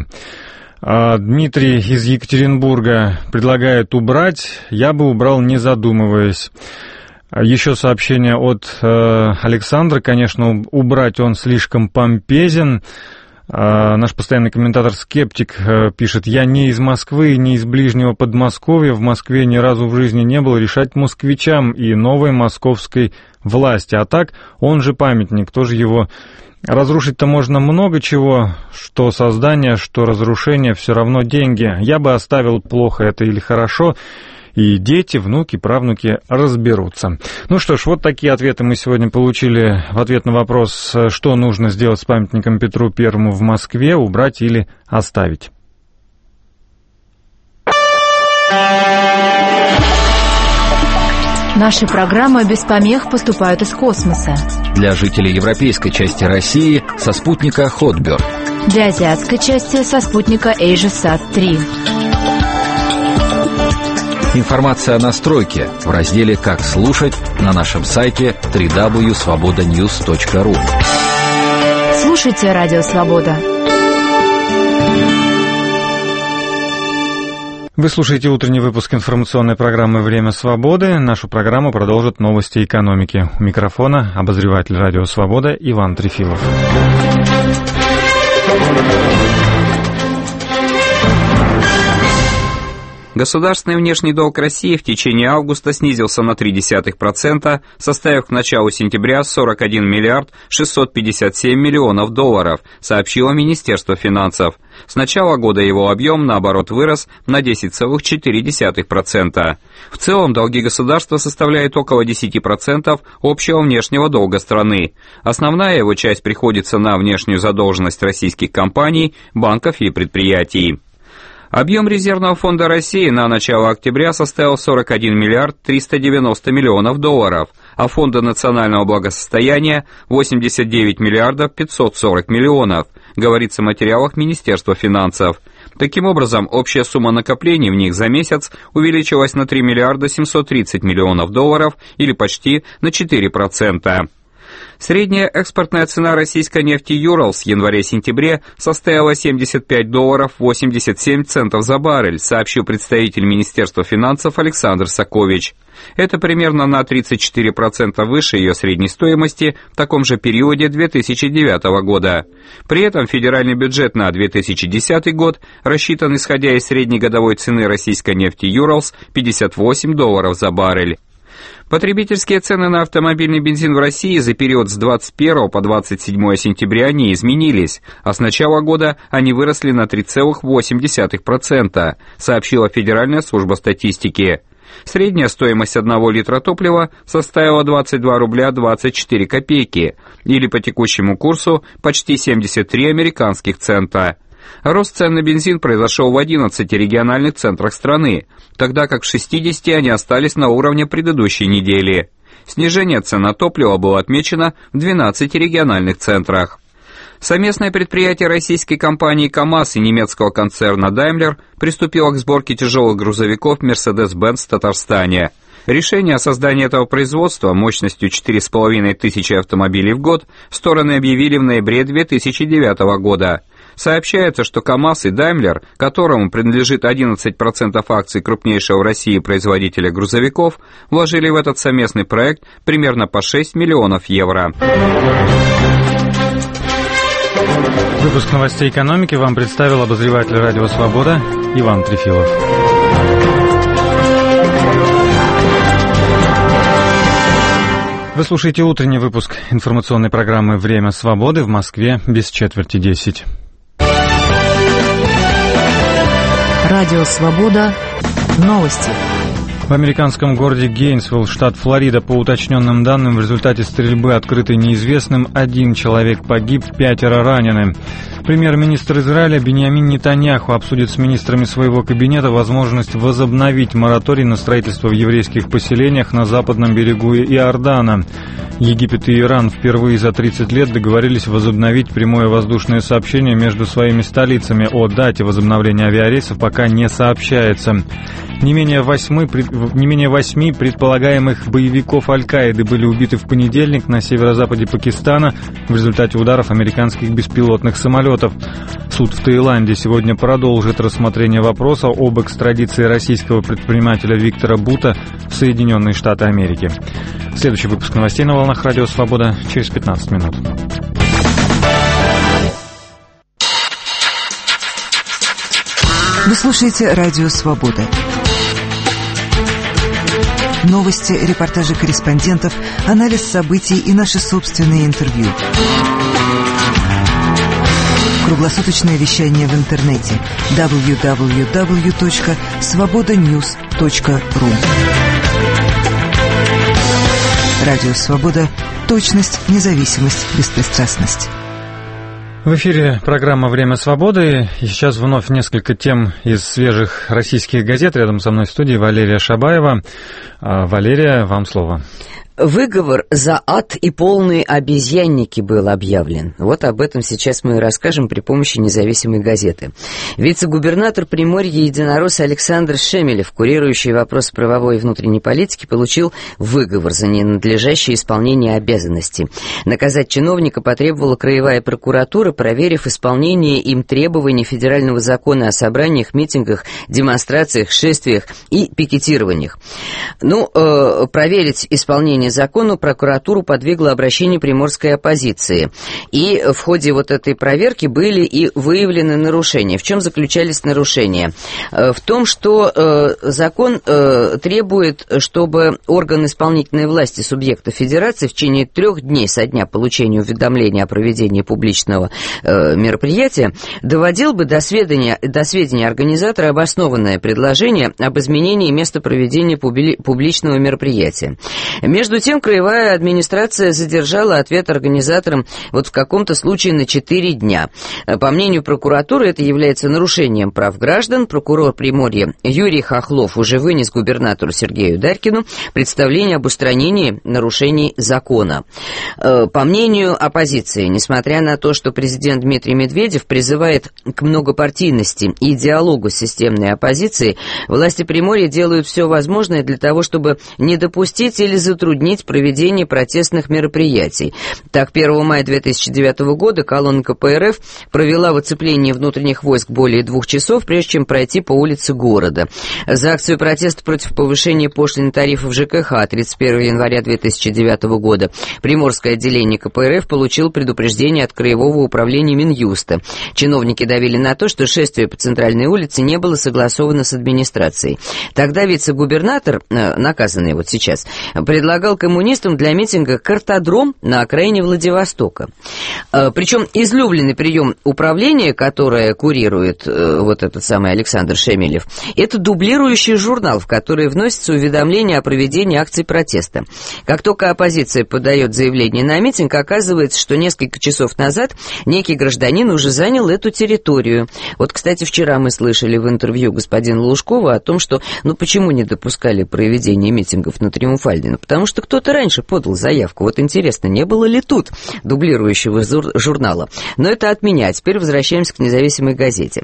А Дмитрий из Екатеринбурга предлагает убрать. Я бы убрал, не задумываясь. Еще сообщение от э, Александра. Конечно, убрать он слишком помпезен. Uh, наш постоянный комментатор-скептик uh, пишет: «Я не из Москвы, не из ближнего Подмосковья, в Москве ни разу в жизни не был, решать москвичам и новой московской власти. А так, он же памятник, тоже его Разрушить-то можно много чего, что создание, что разрушение, все равно деньги. Я бы оставил плохо это или хорошо, и дети, внуки, правнуки разберутся. Ну что ж, вот такие ответы мы сегодня получили в ответ на вопрос, что нужно сделать с памятником Петру Первому в Москве, убрать или оставить. Наши программы без помех поступают из космоса. Для жителей европейской части России со спутника Хотберд. Для азиатской части со спутника AsiaSat три. Информация о настройке в разделе «Как слушать» на нашем сайте дабл ю дабл ю дабл ю точка свобода ньюс точка ру. Слушайте Радио Свобода. Вы слушаете утренний выпуск информационной программы «Время свободы». Нашу программу продолжат новости экономики. У микрофона обозреватель Радио Свобода Иван Трефилов. Государственный внешний долг России в течение августа снизился на ноль целых три десятых процента, составив к началу сентября сорок один миллиард шестьсот пятьдесят семь миллионов долларов, сообщило Министерство финансов. С начала года его объем, наоборот, вырос на десять целых четыре десятых процента. В целом, долги государства составляют около десять процентов общего внешнего долга страны. Основная его часть приходится на внешнюю задолженность российских компаний, банков и предприятий. Объем резервного фонда России на начало октября составил сорок один миллиард триста девяносто миллионов долларов, а фонда национального благосостояния восемьдесят девять миллиардов пятьсот сорок миллионов, говорится в материалах Министерства финансов. Таким образом, общая сумма накоплений в них за месяц увеличилась на три миллиарда семьсот тридцать миллионов долларов или почти на четыре процента. Средняя экспортная цена российской нефти «Юралс» в январе-сентябре составила семьдесят пять долларов восемьдесят семь центов за баррель, сообщил представитель Министерства финансов Александр Сакович. Это примерно на тридцать четыре процента выше ее средней стоимости в таком же периоде две тысячи девятого года. При этом федеральный бюджет на две тысячи десятый год рассчитан, исходя из среднегодовой цены российской нефти «Юралс» пятьдесят восемь долларов за баррель. Потребительские цены на автомобильный бензин в России за период с двадцать первого по двадцать седьмое сентября не изменились, а с начала года они выросли на три целых восемь десятых процента, сообщила Федеральная служба статистики. Средняя стоимость одного литра топлива составила двадцать два рубля двадцать четыре копейки, или по текущему курсу почти семьдесят три американских цента. Рост цен на бензин произошел в одиннадцати региональных центрах страны, тогда как в шестидесяти они остались на уровне предыдущей недели. Снижение цен на топливо было отмечено в двенадцати региональных центрах. Совместное предприятие российской компании КАМАЗ и немецкого концерна Daimler приступило к сборке тяжелых грузовиков Mercedes-Benz в Татарстане. Решение о создании этого производства мощностью четыре с половиной тысячи автомобилей в год стороны объявили в ноябре две тысячи девятого года. Сообщается, что КАМАЗ и Daimler, которому принадлежит одиннадцать процентов акций крупнейшего в России производителя грузовиков, вложили в этот совместный проект примерно по шесть миллионов евро. Выпуск новостей экономики вам представил обозреватель Радио Свобода Иван Трефилов. Вы слушаете утренний выпуск информационной программы «Время свободы» в Москве без четверти десять. Радио Свобода. Новости. В американском городе Гейнсвилл, штат Флорида, по уточненным данным, в результате стрельбы, открытой неизвестным, один человек погиб, пятеро ранены. Премьер-министр Израиля Биньямин Нетаньяху обсудит с министрами своего кабинета возможность возобновить мораторий на строительство в еврейских поселениях на западном берегу Иордана. Египет и Иран впервые за тридцать лет договорились возобновить прямое воздушное сообщение между своими столицами. О дате возобновления авиарейсов пока не сообщается. Не менее восьми, не менее восьми предполагаемых боевиков Аль-Каиды были убиты в понедельник на северо-западе Пакистана в результате ударов американских беспилотных самолетов. Суд в Таиланде сегодня продолжит рассмотрение вопроса об экстрадиции российского предпринимателя Виктора Бута в Соединенные Штаты Америки. Следующий выпуск новостей на волнах Радио Свобода через пятнадцать минут. Вы слушаете Радио Свобода. Новости, репортажи корреспондентов, анализ событий и наши собственные интервью. Круглосуточное вещание в интернете дабл ю дабл ю дабл ю точка свобода ньюс точка ру. Радио «Свобода». Точность, независимость, беспристрастность. В эфире программа «Время свободы». И сейчас вновь несколько тем из свежих российских газет. Рядом со мной в студии Валерия Шабаева. Валерия, вам слово. Выговор за ад и полные обезьянники был объявлен. Вот об этом сейчас мы и расскажем при помощи независимой газеты. Вице-губернатор Приморья единорос Александр Шемелев, курирующий вопросы правовой и внутренней политики, получил выговор за ненадлежащее исполнение обязанностей. Наказать чиновника потребовала краевая прокуратура, проверив исполнение им требований федерального закона о собраниях, митингах, демонстрациях, шествиях и пикетированиях. Ну, э, проверить исполнение закону прокуратуру подвигло обращение приморской оппозиции. И в ходе вот этой проверки были и выявлены нарушения. В чем заключались нарушения? В том, что э, закон э, требует, чтобы орган исполнительной власти субъекта федерации в течение трех дней со дня получения уведомления о проведении публичного э, мероприятия доводил бы до сведения, до сведения организатора обоснованное предложение об изменении места проведения публи, публичного мероприятия. Между тем, краевая администрация задержала ответ организаторам вот в каком-то случае на четыре дня. По мнению прокуратуры, это является нарушением прав граждан. Прокурор Приморья Юрий Хохлов уже вынес губернатору Сергею Дарькину представление об устранении нарушений закона. По мнению оппозиции, несмотря на то, что президент Дмитрий Медведев призывает к многопартийности и диалогу с системной оппозицией, власти Приморья делают все возможное для того, чтобы не допустить или затруднить проведение протестных мероприятий. Так, первого мая две тысячи девятого года колонна ка пэ эр эф провела в оцеплении внутренних войск более двух часов, прежде чем пройти по улице города. За акцию протеста против повышения пошлин тарифов жэ ка ха тридцать первого января две тысячи девятого года Приморское отделение ка пэ эр эф получило предупреждение от Краевого управления Минюста. Чиновники давили на то, что шествие по центральной улице не было согласовано с администрацией. Тогда вице-губернатор, наказанный вот сейчас, предлагал коммунистам для митинга картодром на окраине Владивостока. Причем излюбленный прием управления, которое курирует вот этот самый Александр Шемелев, это дублирующий журнал, в который вносится уведомление о проведении акций протеста. Как только оппозиция подает заявление на митинг, оказывается, что несколько часов назад некий гражданин уже занял эту территорию. Вот, кстати, вчера мы слышали в интервью господина Лужкова о том, что, ну, почему не допускали проведения митингов на Триумфальной? Ну, потому что кто-то раньше подал заявку. Вот интересно, не было ли тут дублирующего журнала? Но это от меня. Теперь возвращаемся к независимой газете.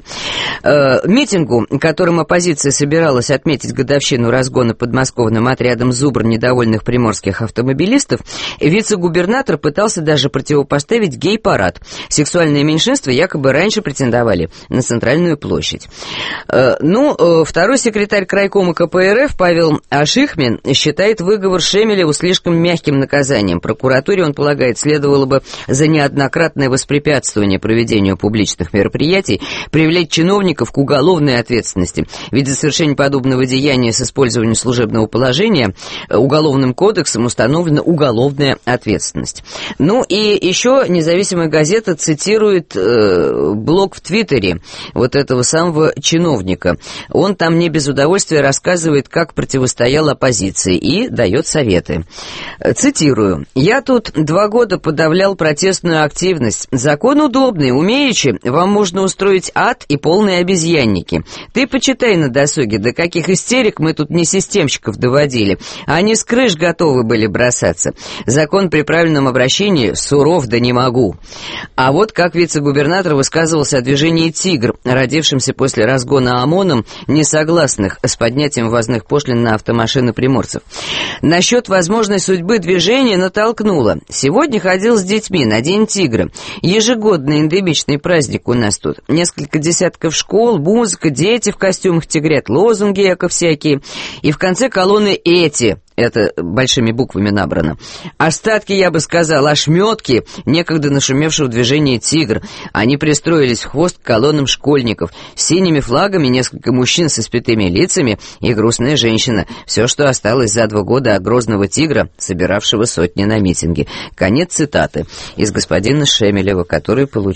Э, митингу, которым оппозиция собиралась отметить годовщину разгона подмосковным отрядом «Зубр» недовольных приморских автомобилистов, вице-губернатор пытался даже противопоставить гей-парад. Сексуальные меньшинства якобы раньше претендовали на центральную площадь. Э, ну, э, второй секретарь крайкома ка пэ эр эф Павел Ашихмин считает выговор Шемелеву слишком мягким наказанием. Прокуратуре, он полагает, следовало бы за неоднократное воспрепятствование проведению публичных мероприятий привлечь чиновников к уголовной ответственности. Ведь за совершение подобного деяния с использованием служебного положения Уголовным кодексом установлена уголовная ответственность. Ну и еще независимая газета цитирует э, блог в Твиттере вот этого самого чиновника. Он там не без удовольствия рассказывает, как противостоял оппозиции и дает советы. Цитирую. «Я тут два года подавлял протестную активность. Закон удобный, умеючи, вам можно устроить ад и полные обезьянники. Ты почитай на досуге, до каких истерик мы тут не системщиков доводили. Они с крыш готовы были бросаться. Закон при правильном обращении суров да не могу». А вот как вице-губернатор высказывался о движении «Тигр», родившемся после разгона ОМОНом несогласных с поднятием ввозных пошлин на автомашины приморцев. Насчет возможной судьбы движения натолкнуло. Сегодня ходил с детьми на День Тигра. Ежегодный эндемичный праздник у нас тут. Несколько десятков школ, музыка, дети в костюмах тигрят, лозунги эко всякие. И в конце колонны эти... Это большими буквами набрано. Остатки, я бы сказал, ошметки некогда нашумевшего движения «Тигр». Они пристроились в хвост к колоннам школьников. С синими флагами несколько мужчин с испятыми лицами и грустная женщина. Все, что осталось за два года от грозного «Тигра», собиравшего сотни на митинге. Конец цитаты из господина Шемелева, который получил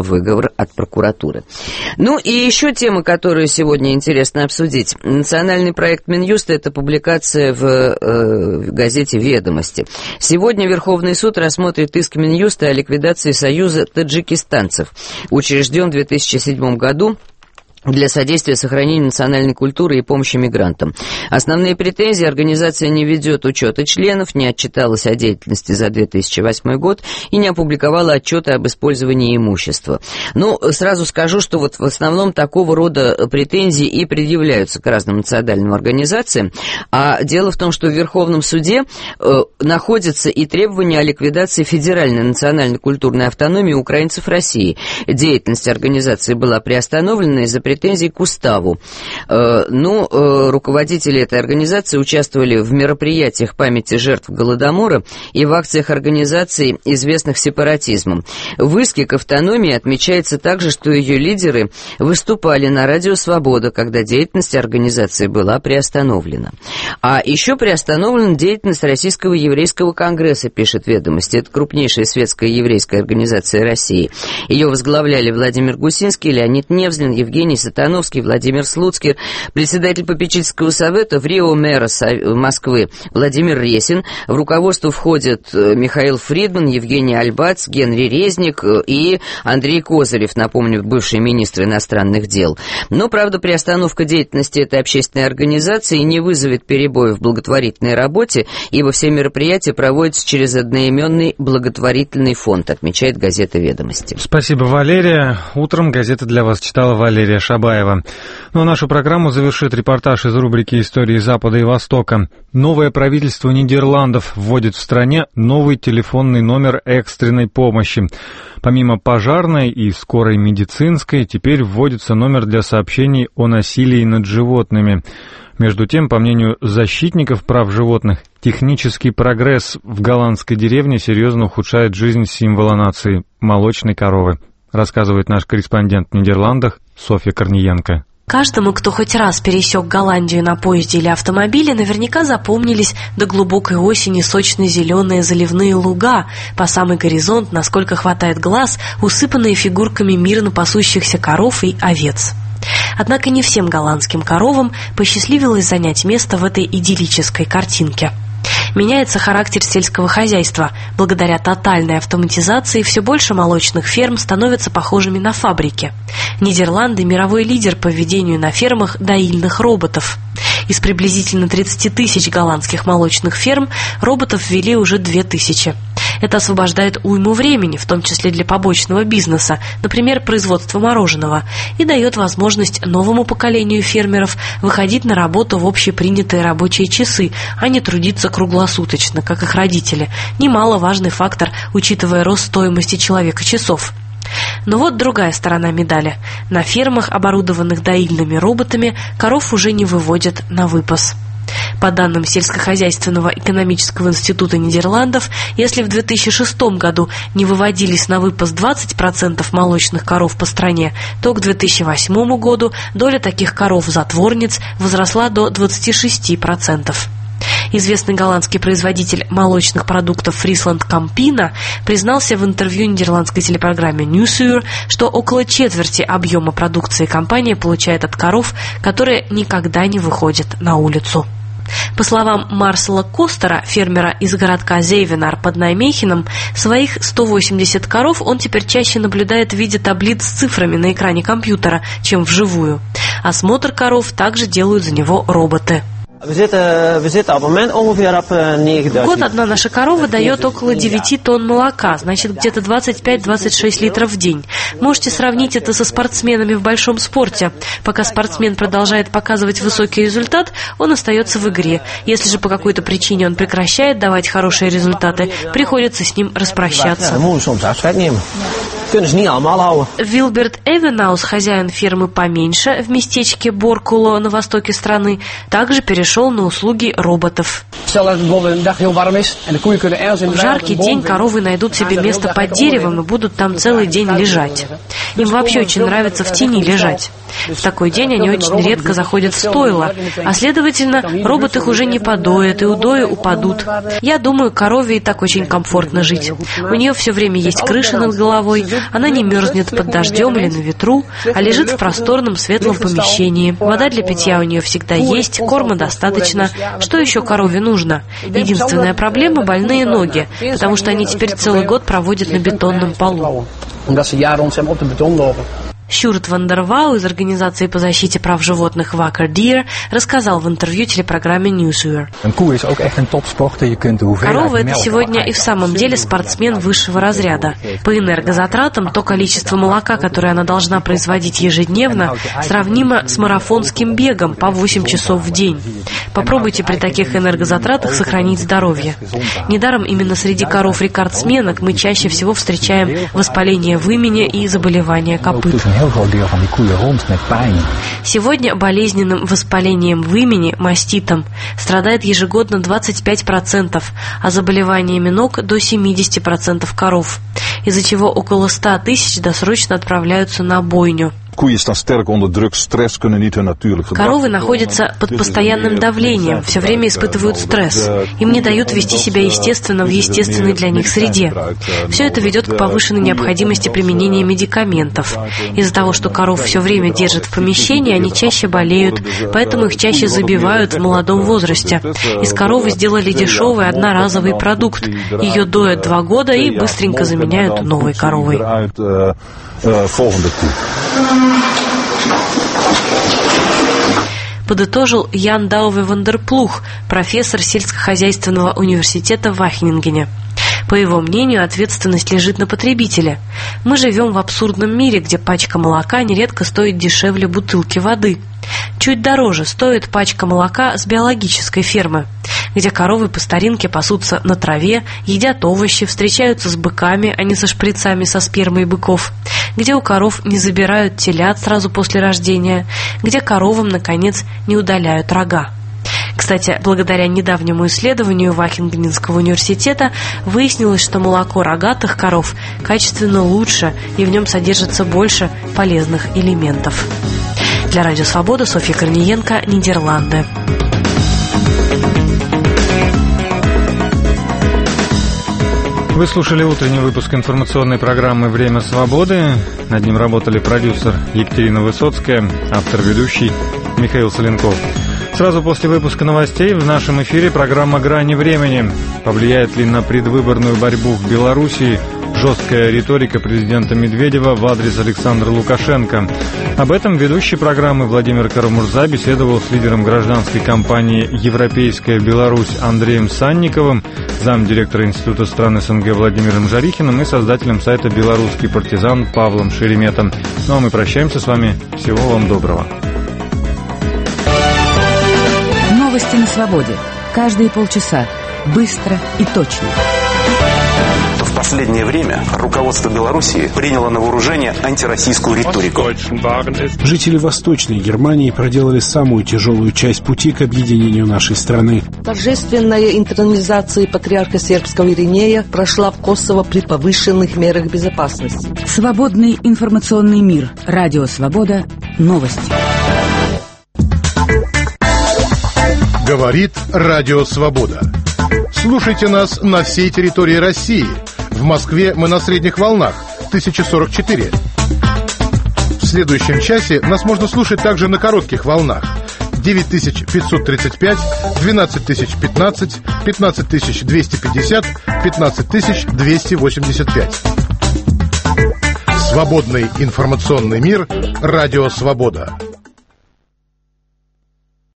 выговор от прокуратуры. Ну и еще тема, которую сегодня интересно обсудить. Национальный проект Минюста – это публикация в, э, в газете «Ведомости». Сегодня Верховный суд рассмотрит иск Минюста о ликвидации Союза таджикистанцев, учрежден в две тысячи седьмом году для содействия сохранению национальной культуры и помощи мигрантам. Основные претензии: организация не ведет учета членов, не отчиталась о деятельности за две тысячи восьмой год и не опубликовала отчеты об использовании имущества. Ну, сразу скажу, что вот в основном такого рода претензии и предъявляются к разным национальным организациям, а дело в том, что в Верховном суде э, находятся и требования о ликвидации федеральной национально-культурной автономии украинцев России. Деятельность организации была приостановлена из-за претензий к уставу. Э, ну, э, руководители этой организации участвовали в мероприятиях памяти жертв Голодомора и в акциях организаций, известных сепаратизмом. В иске к автономии отмечается также, что ее лидеры выступали на радио «Свобода», когда деятельность организации была приостановлена. А еще приостановлена деятельность Российского еврейского конгресса, пишет «Ведомости». Это крупнейшая светская еврейская организация России. Ее возглавляли Владимир Гусинский, Леонид Невзлин, Евгений Сатановский, Владимир Слуцкий, председатель попечительского совета в Рио мэра Москвы Владимир Ресин. В руководство входят Михаил Фридман, Евгений Альбац, Генри Резник и Андрей Козырев, напомню, бывший министр иностранных дел. Но, правда, приостановка деятельности этой общественной организации не вызовет перебоев в благотворительной работе, ибо все мероприятия проводятся через одноименный благотворительный фонд, отмечает газета «Ведомости». Спасибо, Валерия. Утром газета для вас читала Валерия Шабаева. Ну а нашу программу завершит репортаж из рубрики «Истории Запада и Востока». Новое правительство Нидерландов вводит в стране новый телефонный номер экстренной помощи. Помимо пожарной и скорой медицинской, теперь вводится номер для сообщений о насилии над животными. Между тем, по мнению защитников прав животных, технический прогресс в голландской деревне серьезно ухудшает жизнь символа нации – молочной коровы, рассказывает наш корреспондент в Нидерландах Софья Корниенко. Каждому, кто хоть раз пересек Голландию на поезде или автомобиле, наверняка запомнились до глубокой осени сочно-зеленые заливные луга, по самый горизонт, насколько хватает глаз, усыпанные фигурками мирно пасущихся коров и овец. Однако не всем голландским коровам посчастливилось занять место в этой идиллической картинке. Меняется характер сельского хозяйства. Благодаря тотальной автоматизации все больше молочных ферм становятся похожими на фабрики. Нидерланды – мировой лидер по введению на фермах доильных роботов. Из приблизительно тридцать тысяч голландских молочных ферм роботов ввели уже две тысячи. Это освобождает уйму времени, в том числе для побочного бизнеса, например, производства мороженого, и дает возможность новому поколению фермеров выходить на работу в общепринятые рабочие часы, а не трудиться круглосуточно, как их родители. Немаловажный фактор, учитывая рост стоимости человека-часов. Но вот другая сторона медали. На фермах, оборудованных доильными роботами, коров уже не выводят на выпас. По данным сельскохозяйственного экономического института Нидерландов, если в две тысячи шестом году не выводились на выпас двадцать процентов молочных коров по стране, то к две тысячи восьмому году доля таких коров-затворниц возросла до двадцати шести процентов. Известный голландский производитель молочных продуктов Фрисланд Кампина признался в интервью нидерландской телепрограмме Nieuwsuur, что около четверти объема продукции компания получает от коров, которые никогда не выходят на улицу. По словам Марсела Костера, фермера из городка Зейвенар под Нijmegen, своих сто восемьдесят коров он теперь чаще наблюдает в виде таблиц с цифрами на экране компьютера, чем вживую. Осмотр коров также делают за него роботы. В год одна наша корова дает около девяти тонн молока, значит где-то двадцать пять - двадцать шесть литров в день. Можете сравнить это со спортсменами в большом спорте. Пока спортсмен продолжает показывать высокий результат, он остается в игре. Если же по какой-то причине он прекращает давать хорошие результаты, приходится с ним распрощаться. Вилберт Эвенаус, хозяин фермы поменьше в местечке Боркуло на востоке страны, также перешел на услуги роботов. В жаркий день коровы найдут себе место под деревом и будут там целый день лежать. Им вообще очень нравится в тени лежать. В такой день они очень редко заходят в стойло, а следовательно, робот их уже не подоет, и удои упадут. Я думаю, корове и так очень комфортно жить. У нее все время есть крыша над головой, Она не мерзнет под дождем или на ветру, а лежит в просторном светлом помещении. Вода для питья у нее всегда есть, корма достаточно. Что еще корове нужно? Единственная проблема – больные ноги, потому что они теперь целый год проводят на бетонном полу. Sjoerd van der Wouw из организации по защите прав животных Wakker Dier рассказал в интервью телепрограмме Newsuur. Корова – это сегодня и в самом деле спортсмен высшего разряда. По энергозатратам то количество молока, которое она должна производить ежедневно, сравнимо с марафонским бегом по восемь часов в день. Попробуйте при таких энергозатратах сохранить здоровье. Недаром именно среди коров-рекордсменок мы чаще всего встречаем воспаление вымени и заболевания копыт. Сегодня болезненным воспалением вымени, маститом, страдает ежегодно двадцать пять процентов, а заболеваниями ног до семьдесят процентов коров, из-за чего около ста тысяч досрочно отправляются на бойню. Коровы находятся под постоянным давлением, все время испытывают стресс. Им не дают вести себя естественно в естественной для них среде. Все это ведет к повышенной необходимости применения медикаментов. Из-за того, что коров все время держат в помещении, они чаще болеют, поэтому их чаще забивают в молодом возрасте. Из коровы сделали дешевый одноразовый продукт. Ее доят два года и быстренько заменяют новой коровой. Подытожил Ян Дауwe van der Ploeg, профессор сельскохозяйственного университета в Вахингене. По его мнению, ответственность лежит на потребителе. Мы живем в абсурдном мире, где пачка молока нередко стоит дешевле бутылки воды. Чуть дороже стоит пачка молока с биологической фермы, где коровы по старинке пасутся на траве, едят овощи, встречаются с быками, а не со шприцами со спермой быков, где у коров не забирают телят сразу после рождения, где коровам, наконец, не удаляют рога. Кстати, благодаря недавнему исследованию Вахингенского университета выяснилось, что молоко рогатых коров качественно лучше и в нем содержится больше полезных элементов. Для Радио Свобода, Софья Корниенко, Нидерланды. Вы слушали утренний выпуск информационной программы «Время свободы». Над ним работали продюсер Екатерина Высоцкая, автор-ведущий Михаил Соленков. Сразу после выпуска новостей в нашем эфире программа «Грани времени». Повлияет ли на предвыборную борьбу в Белоруссии жесткая риторика президента Медведева в адрес Александра Лукашенко? Об этом ведущий программы Владимир Карамурза беседовал с лидером гражданской кампании «Европейская Беларусь» Андреем Санниковым, замдиректора Института стран СНГ Владимиром Жарихиным и создателем сайта «Белорусский партизан» Павлом Шереметом. Ну а мы прощаемся с вами. Всего вам доброго. Новости на свободе. Каждые полчаса. Быстро и точно. В последнее время руководство Белоруссии приняло на вооружение антироссийскую риторику. Жители Восточной Германии проделали самую тяжелую часть пути к объединению нашей страны. Торжественная интронизация патриарха сербского Иринея прошла в Косово при повышенных мерах безопасности. Свободный информационный мир. Радио Свобода. Новости. Говорит Радио Свобода. Слушайте нас на всей территории России. В Москве мы на средних волнах тысяча сорок четыре. В следующем часе нас можно слушать также на коротких волнах девять тысяч пятьсот тридцать пять, двенадцать тысяч пятнадцать, пятнадцать тысяч двести пятьдесят, пятнадцать тысяч двести восемьдесят пять. Свободный информационный мир. Радио Свобода.